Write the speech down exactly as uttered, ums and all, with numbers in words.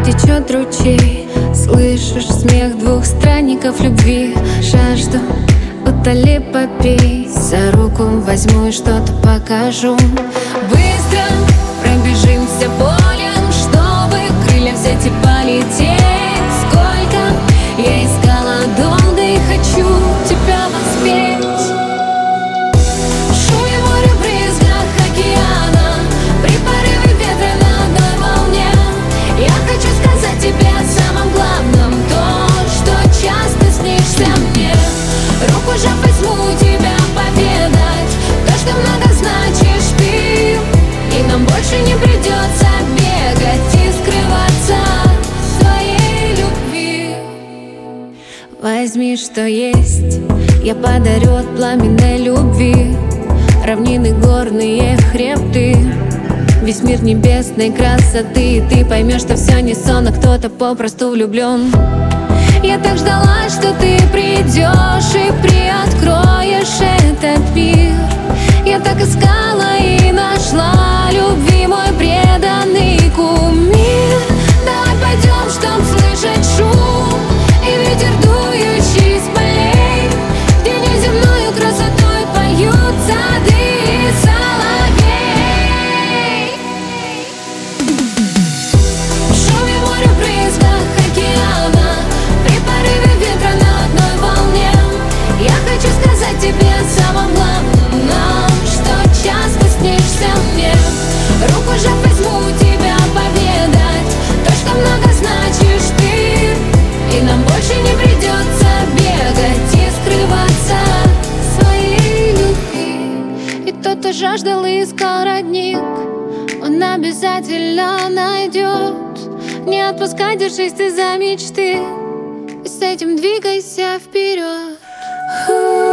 течет ручей. Слышишь смех двух странников любви. Жажду утоли, попей. За руку возьму и что-то покажу. Быстро пробежимся полем, чтобы крылья взять и полететь. Сколько я искала долго и хочу тебя воспеть. В шуме моря, брызгах океана, при порыве ветра на одной волне. Я хочу сказать тебе о самом главном, то, что часто снишься мне. Руку же возьму тебя поведать то, что много значишь ты, и нам больше не придется бегать и скрываться в своей любви. Возьми, что есть, я подарю от пламенной любви. Равнины горные, хребты, весь мир небесной красоты. И ты поймешь, что все не сон, а кто-то попросту влюблен. Я так ждала, что ты придешь и приоткроешь этот мир. Я так искала и нашла любви, мой преданный кумир. Давай пойдем, чтоб слышать шум и ветер, дующий с полей, где неземною красотой поют сады и соловей. В шуме моря, брызгах океана, при порыве ветра на одной волне. Я хочу сказать тебе о самом главном, что часто снишься мне. Руку же возьму тебя поведать то, что много значишь ты, и нам больше не придется бегать и скрываться в своей любви. И тот, кто жаждал и искал родник, он обязательно найдет. Не отпускай, держись ты за мечты, и с этим двигайся вперед.